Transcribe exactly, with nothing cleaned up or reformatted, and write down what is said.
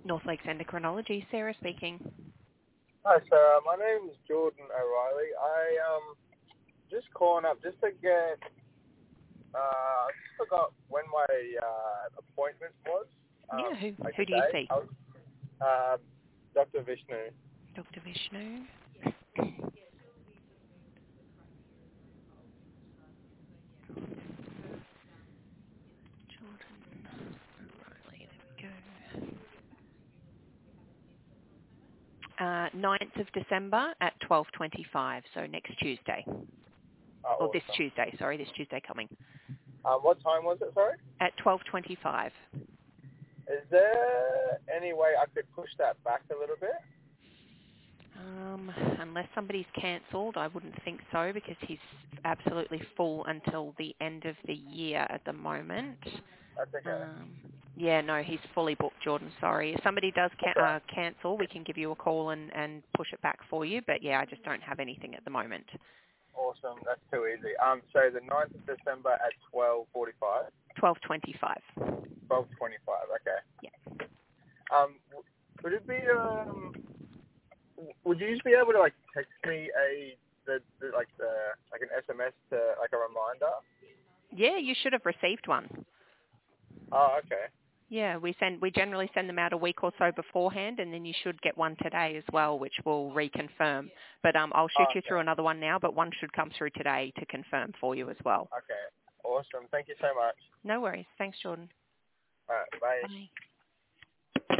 North Lakes Endocrinology, Sarah speaking. Hi, Sarah. My name is Jordan O'Reilly. I um just calling up just to get. Uh, I just forgot when my uh, appointment was. Yeah, Um, who like who the do you day. see? I was, um, Doctor Vishnu. Doctor Vishnu. Jordan. Riley, there we go. Uh, ninth of December at twelve twenty-five, so next Tuesday. Or Oh, this awesome. Tuesday, sorry, this Tuesday coming. Um, what time was it? Sorry. At twelve twenty-five. Is there any way I could push that back a little bit? Um, unless somebody's cancelled, I wouldn't think so because he's absolutely full until the end of the year at the moment. That's okay. Um, yeah, no, he's fully booked, Jordan. Sorry. If somebody does That's ca- all uh, right. cancel, we can give you a call and, and push it back for you. But yeah, I just don't have anything at the moment. Awesome. That's too easy. Um, so the ninth of December at twelve forty-five. twelve twenty-five. twelve twenty-five. Okay. Yeah. Um, w- would it be um? Would you just be able to like text me a the, the like the like an S M S to like a reminder? Yeah, you should have received one. Oh, okay. Yeah, we send we generally send them out a week or so beforehand, and then you should get one today as well, which will reconfirm. But um, I'll shoot Oh, you okay. through another one now, but one should come through today to confirm for you as well. Okay. Awesome. Thank you so much. No worries. Thanks, Jordan. All right. Bye. Bye.